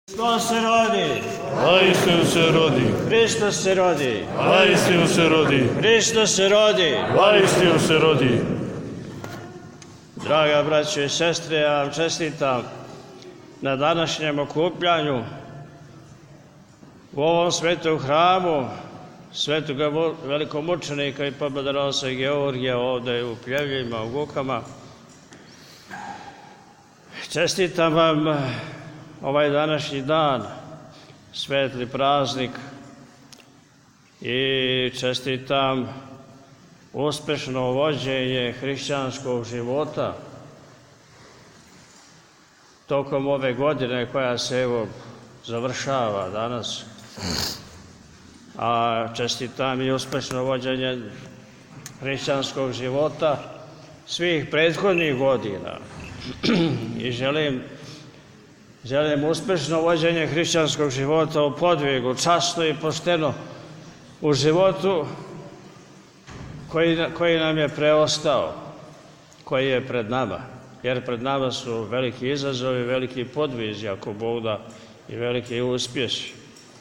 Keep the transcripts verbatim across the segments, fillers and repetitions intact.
Hristos se rodi. Laistinu se rodi. Hristos se rodi. Laistinu se rodi. Hristos se rodi. Laistinu se rodi. Draga braćo i sestre, ja vam čestitam na današnjem okupljanju u ovom svetom hramu svetog velikomučenika i pobjedonosnog Georgija ovdje u Pljevljima, u Gukama. Čestitam vam ovaj današnji dan, svetli praznik, i čestitam uspešno vođenje hrišćanskog života tokom ove godine koja se evo završava danas, a čestitam i uspešno vođenje hrišćanskog života svih prethodnih godina i želim Želim uspešno vođenje hrišćanskog života u podvigu, časno i pošteno u životu koji, koji nam je preostao, koji je pred nama. Jer pred nama su veliki izazovi, veliki podvizi, ako Bog da, i veliki uspjesi.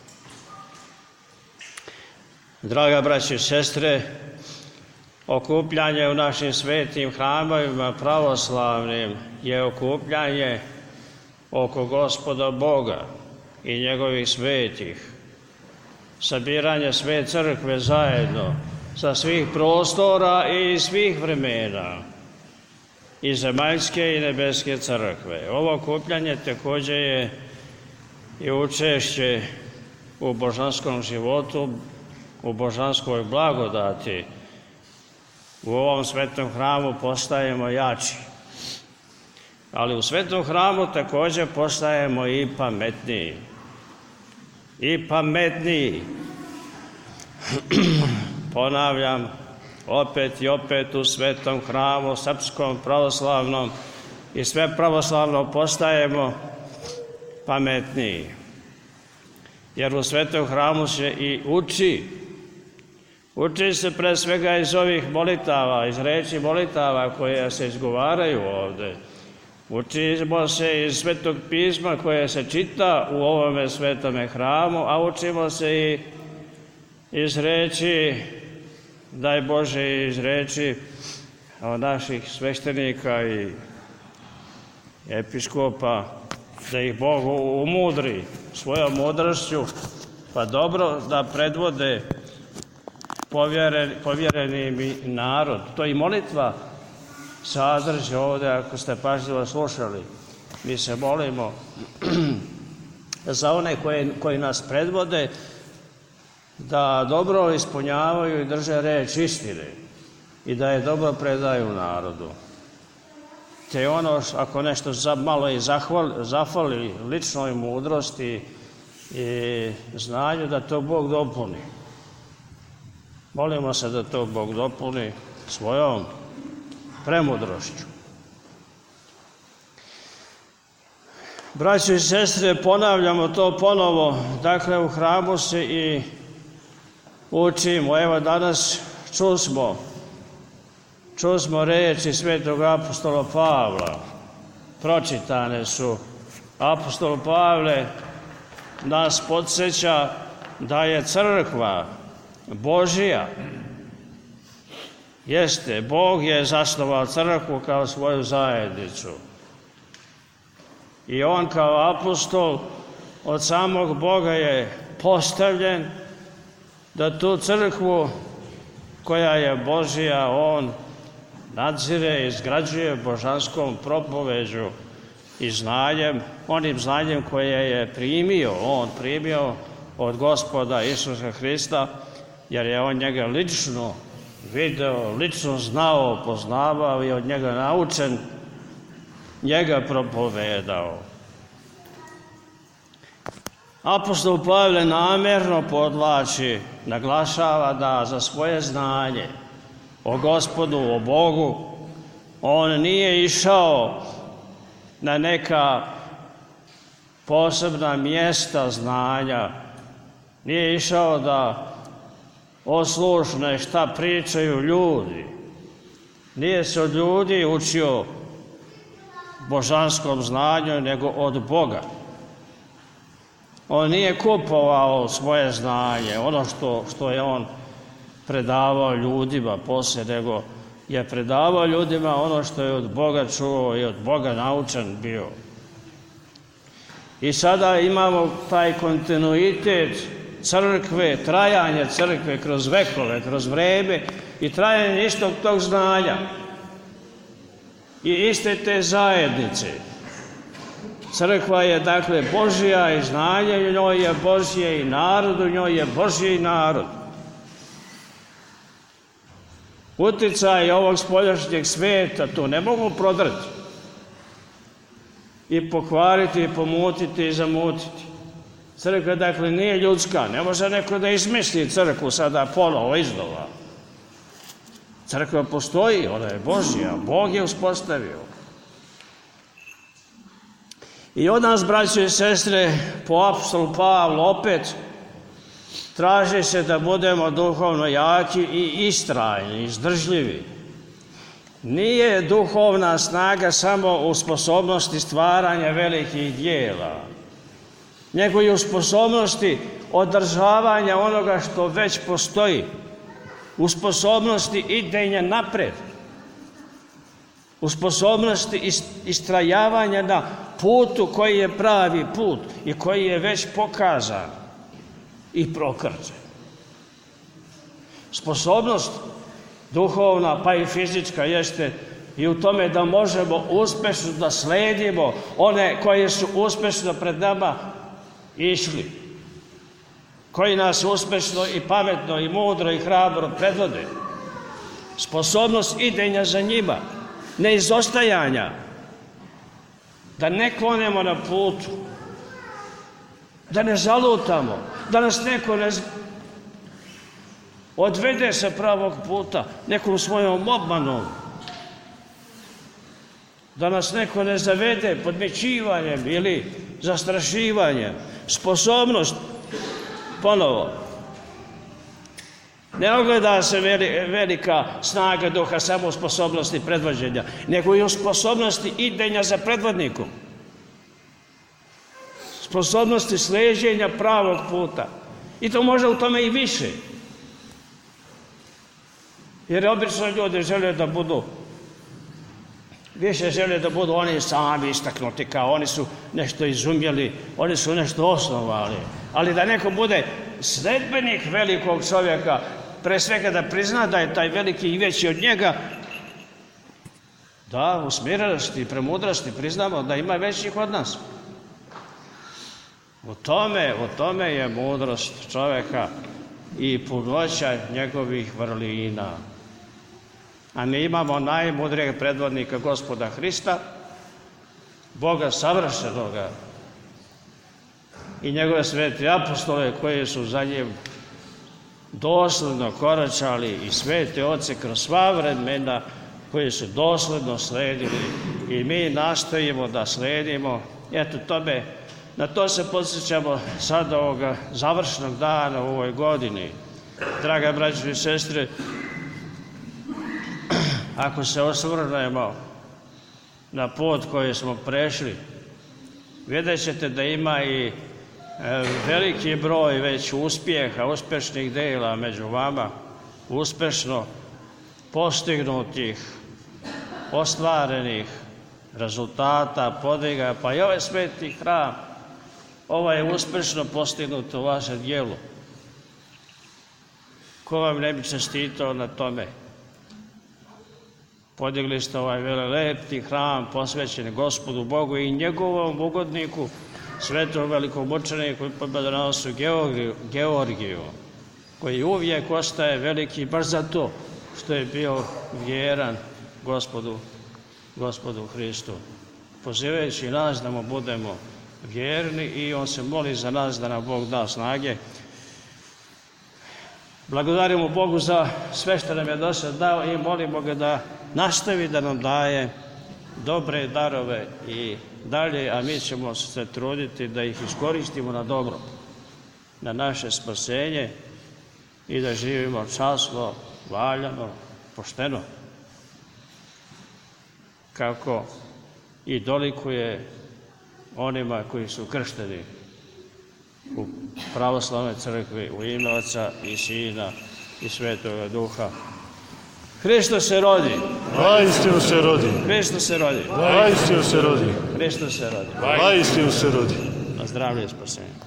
Draga braće i sestre, okupljanje u našim svetim hramovima pravoslavnim je okupljanje oko Gospoda Boga i njegovih svetih. Sabiranje sve crkve zajedno sa svih prostora i svih vremena, i zemaljske i nebeske crkve. Ovo okupljanje također je i učešće u božanskom životu, u božanskoj blagodati. U ovom svetom hramu postajemo jači. Ali u svetom hramu također postajemo i pametniji. I pametniji. Ponavljam, opet i opet u svetom hramu, srpskom, pravoslavnom, i sve pravoslavno postajemo pametniji. Jer u svetom hramu se i uči. Uči se pre svega iz ovih molitava, iz reči molitava koje se izgovaraju ovdje. Učimo se iz Svetog pisma koje se čita u ovome svetome hramu, a učimo se i iz reči, daj Bože, iz reči naših sveštenika i episkopa, da ih Bog umudri svojom mudrošću, pa dobro da predvode povjeren, povjereni narod. To i molitva sadrži ovdje, ako ste pažljivo slušali. Mi se molimo za one koji, koji nas predvode da dobro ispunjavaju i drže reč istine i da je dobro predaju narodu. Te ono, ako nešto za, malo i zahvali, zafali ličnoj mudrosti i znanju, da to Bog dopuni. Molimo se da to Bog dopuni svojom premudrošću. Braćo i sestre, ponavljamo to ponovo. Dakle, u hramu se i učimo. Evo danas čusmo, čusmo reči svetog apostola Pavla. Pročitane su. Apostol Pavle nas podsjeća da je crkva Božija. Jeste, Bog je zasnovao crkvu kao svoju zajednicu. I on kao apostol od samog Boga je postavljen da tu crkvu koja je Božija on nadzire i izgrađuje božanskom propoveđu i znanjem, onim znanjem koje je primio, on primio od Gospoda Isusa Hrista, jer je on njega lično video, lično znao, poznavao i od njega naučen, njega propovedao. Apostol Pavle namjerno podlači, naglašava da za svoje znanje o Gospodu, o Bogu, on nije išao na neka posebna mjesta znanja, nije išao da oslušne šta pričaju ljudi. Nije se od ljudi učio božanskom znanju, nego od Boga. On nije kupovao svoje znanje, ono što, što je on predavao ljudima poslije, nego je predavao ljudima ono što je od Boga čuo i od Boga naučen bio. I sada imamo taj kontinuitet crkve, trajanje crkve kroz vekove, kroz vreme i trajanje istog tog znanja i iste te zajednice. Crkva je dakle Božja i znanje u njoj je Božje i narod u njoj je Božji i narod. Uticaj ovog spoljašnjeg svijeta tu ne mogu prodrti i pokvariti i pomutiti i zamutiti. Crkva dakle nije ljudska, ne može neko da izmisli crkvu sada ponovo iznova. Crkva postoji, ona je Božja, Bog je uspostavio. I od nas, braćo i sestre, po apostolu Pavlu opet traži se da budemo duhovno jaki i istrajni, izdržljivi. Nije duhovna snaga samo u sposobnosti stvaranja velikih djela, nego i u sposobnosti održavanja onoga što već postoji, u sposobnosti idenja napred, u sposobnosti istrajavanja na putu koji je pravi put i koji je već pokazan i prokrčen. Sposobnost duhovna pa i fizička jeste i u tome da možemo uspješno da sledimo one koji su uspješno pred nama išli, koji nas uspješno i pametno i mudro i hrabro predvode. Sposobnost idenja za njima, neizostajanja, da ne klonemo na putu, da ne zalutamo, da nas neko ne odvede sa pravog puta nekom svojom obmanom, da nas neko ne zavede podmićivanjem ili zastrašivanjem. Sposobnost, ponovo, ne ogleda se velika snaga duha samo u sposobnosti predvođenja, nego i u sposobnosti idenja za predvodnikom, sposobnosti sleđenja pravog puta. I to može u tome i više. Jer obično ljudi žele da budu, više žele da budu oni sami istaknuti, kao oni su nešto izumjeli, oni su nešto osnovali. Ali da neko bude sledbenik velikog čovjeka, pre svega da prizna da je taj veliki i veći od njega, da u smirenosti i premudrosti priznamo da ima većih od nas. U tome, u tome je mudrost čovjeka i punoća njegovih vrlina. A mi imamo najmudrijeg predvodnika Gospoda Hrista, Boga savršenoga i njegove svete apostole koji su za njim dosledno koračali i svete oce kroz sva vremena koji su dosledno sledili i mi nastojimo da sledimo. Eto tome, na to se podsjećamo sad ovoga završnog dana u ovoj godini. Draga braćo i sestre, ako se osvrnemo na put koji smo prešli, vidjet ćete da ima i veliki broj već uspjeha, uspješnih dela među vama, uspješno postignutih, ostvarenih rezultata, podiga, pa i ovaj sveti hram, ovo je uspješno postignuto u vašem djelu. Ko vam ne bi čestitao na tome? Podigli ste ovaj velelepni hram posvećen Gospodu Bogu i njegovom ugodniku, svetom velikom mučeniku i pobjedonosu Georgiju, koji uvijek ostaje veliki baš zato što je bio vjeran Gospodu, Gospodu Hristu. Pozivajući nas da mu budemo vjerni i on se moli za nas da nam Bog da snage. Blagodarimo Bogu za sve što nam je do sad dao i molimo ga da nastavi da nam daje dobre darove i dalje, a mi ćemo se truditi da ih iskoristimo na dobro, na naše spasenje i da živimo časno, valjano, pošteno, kako i dolikuje onima koji su kršteni u pravoslavnoj crkvi u ime Oca i Sina i Svetoga Duha. Hristos se rodi. Vaistinu se rodi. Hristos se rodi. Vaistinu se rodi. Hristos se rodi. Vaistinu se rodi. Na zdravlje i spasenje.